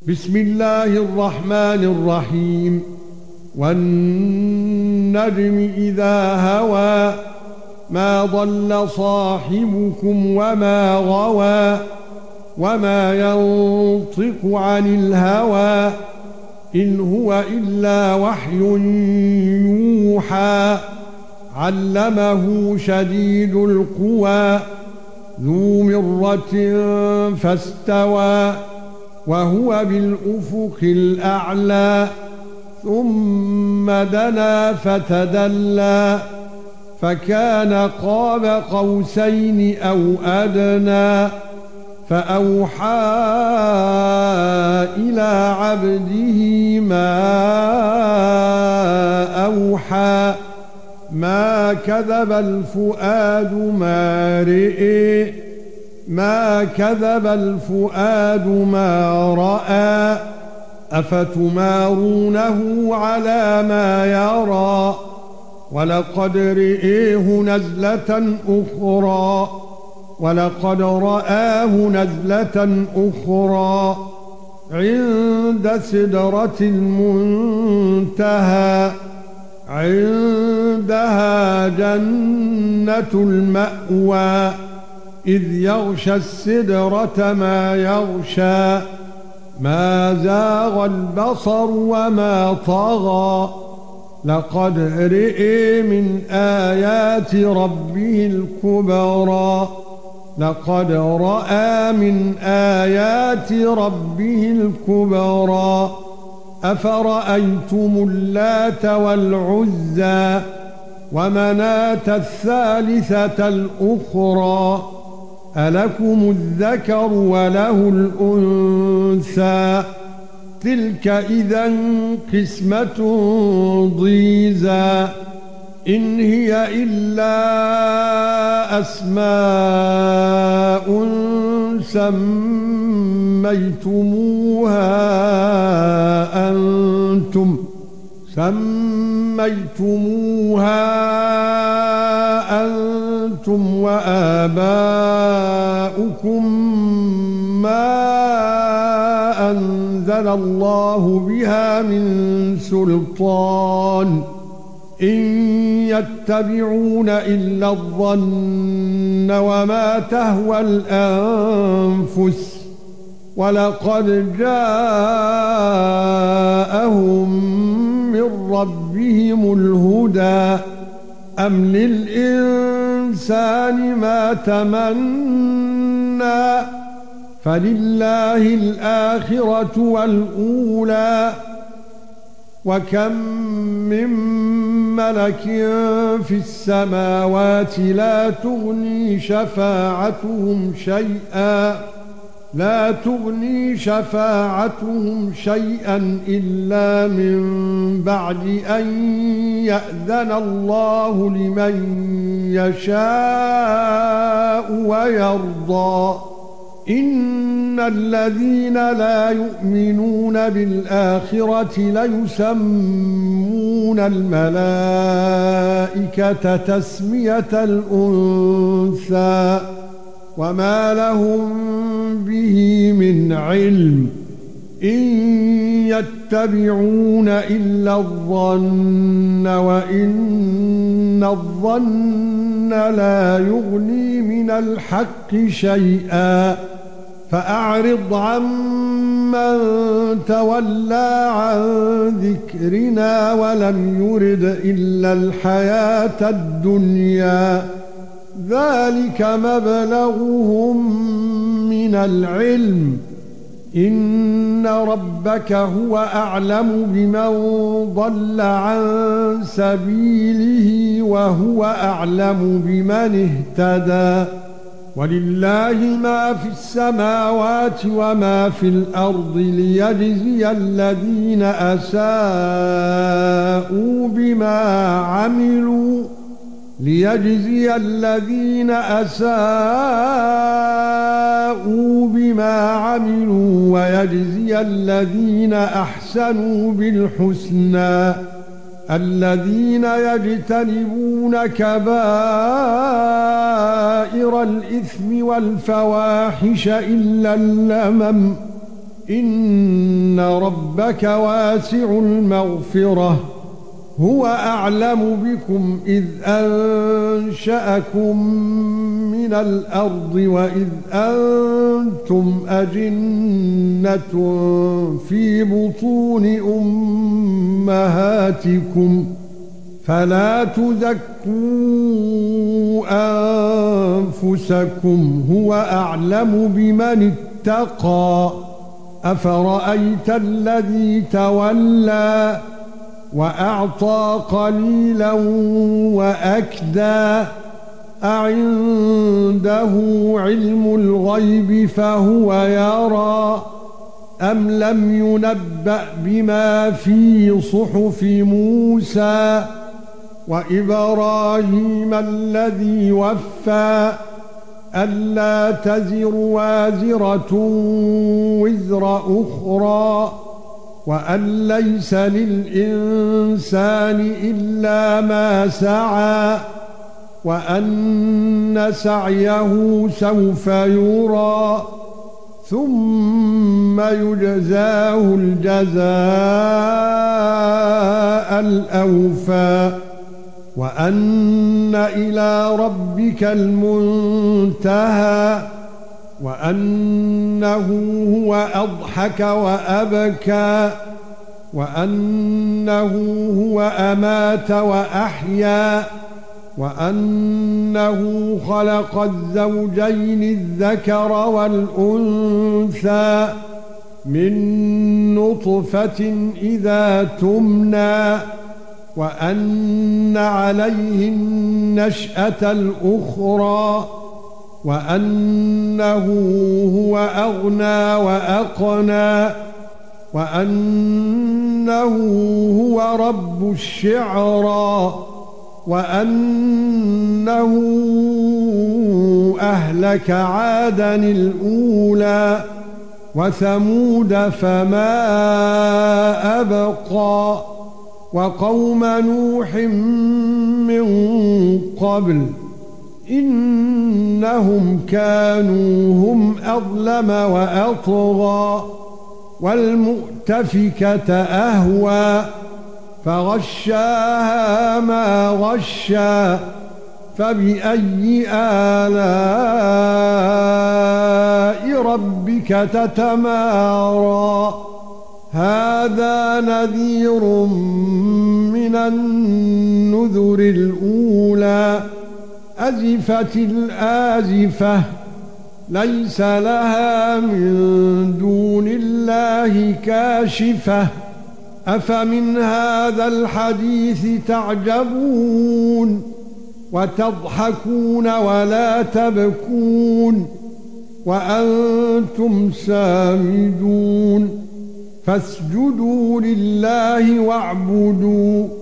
بسم الله الرحمن الرحيم. والنجم إذا هوى ما ضل صاحبكم وما غوى وما ينطق عن الهوى إن هو إلا وحي يوحى علمه شديد القوى ذو مرة فاستوى وهو بالأفق الأعلى ثم دنا فتدلى فكان قاب قوسين أو أدنى فأوحى إلى عبده ما أوحى ما كذب الفؤاد ما رئي ما كذب الفؤاد ما رأى أفتمارونه على ما يرى ولقد رئيه نزلة أخرى عند سدرة المنتهى عندها جنة المأوى إذ يغشى السدرة ما يغشى ما زاغ البصر وما طغى لقد رئي من آيات ربه الكبرى لقد رأى من آيات ربه الكبرى أفرأيتم اللات والعزى ومناة الثالثة الأخرى ألكم الذكر وله الأنثى تلك إذا قسمة ضيزى إن هي إلا أسماء سميتموها أنتم وآباؤكم ما أنزل الله بها من سلطان إن يتبعون إلا الظن وما تهوى الأنفس ولقد جاءهم من ربهم الهدى أم للإنسان ما تمنى فلله الآخرة والأولى وكم من ملك في السماوات لا تغني شفاعتهم شيئا إلا من بعد أن يأذن الله لمن يشاء ويرضى إن الذين لا يؤمنون بالآخرة ليسمون الملائكة تسمية الأنثى وما لهم به من علم إن يتبعون إلا الظن وإن الظن لا يغني من الحق شيئا فأعرض عمن تولى عن ذكرنا ولم يرد إلا الحياة الدنيا ذلك مبلغهم من العلم إن ربك هو أعلم بمن ضل عن سبيله وهو أعلم بمن اهتدى ولله ما في السماوات وما في الأرض ليجزي الذين أساءوا بما عملوا ويجزي الذين أحسنوا بالحسنى الذين يجتنبون كبائر الإثم والفواحش إلا اللمم إن إِنَّ رَبَّكَ وَاسِعُ الْمَغْفِرَةِ هُوَ أَعْلَمُ بِكُمْ إِذْ أَنشَأَكُم مِّنَ الْأَرْضِ وَإِذْ أَنتُمْ أَجِنَّةٌ فِي بُطُونِ أُمَّهَاتِكُمْ فَلَا تُزَكُّوا أَنفُسَكُمْ هُوَ أَعْلَمُ بِمَنِ اتَّقَى أَفَرَأَيْتَ الَّذِي تَوَلَّى وَأَعْطَى قَلِيلًا وَأَكْدَى أَعِندَهُ عِلْمُ الْغَيْبِ فَهُوَ يَرَى أَمْ لَمْ يُنَبَّأْ بِمَا فِي صُحُفِ مُوسَى وَإِبْرَاهِيمَ الَّذِي وَفَّى أَلَّا تَزِرُ وَازِرَةٌ وِزْرَ أُخْرَى وَأَن لَّيْسَ لِلْإِنسَانِ إِلَّا مَا سَعَى وَأَنَّ سَعْيَهُ سَوْفَ يُرَى ثُمَّ يُجْزَاهُ الْجَزَاءَ الْأَوْفَى وَأَنَّ إِلَى رَبِّكَ الْمُنتَهَى وَأَنَّهُ هُوَ أَضْحَكَ وَأَبْكَى وَأَنَّهُ هُوَ أَمَاتَ وَأَحْيَا وَأَنَّهُ خَلَقَ الزَّوْجَيْنِ الذَّكَرَ وَالْأُنثَى مِن نُّطْفَةٍ إِذَا تُمْنَى وَأَنَّ عَلَيْهِ النَّشْأَةَ الْأُخْرَى وَأَنَّهُ هُوَ أَغْنَى وَأَقْنَى وَأَنَّهُ هُوَ رَبُّ الشِّعْرَىٰ وَأَنَّهُ أَهْلَكَ عَادًا الْأُولَى وَثَمُودَ فَمَا أَبْقَى وَقَوْمَ نُوحٍ مِّن قَبْلُ إِنَّهُمْ كَانُوا هُمْ أَظْلَمَ وَأَطْغَى وَالْمُؤْتَفِكَةَ أَهْوَى فَغَشَّاهَا مَا غَشَّىٰ فَبِأَيِّ آلَاءِ رَبِّكَ تَتَمَارَىٰ هَذَا نَذِيرٌ مِنَ النُّذُرِ الْأُولَى أَزِفَتِ الْآزِفَةُ لَيْسَ لَهَا مِن دُونِ اللَّهِ كَاشِفَةٌ أَفَمِنْ هَذَا الْحَدِيثِ تَعْجَبُونَ وَتَضْحَكُونَ وَلَا تَبْكُونَ وَأَنْتُمْ سَامِدُونَ فَاسْجُدُوا لِلَّهِ وَاعْبُدُوا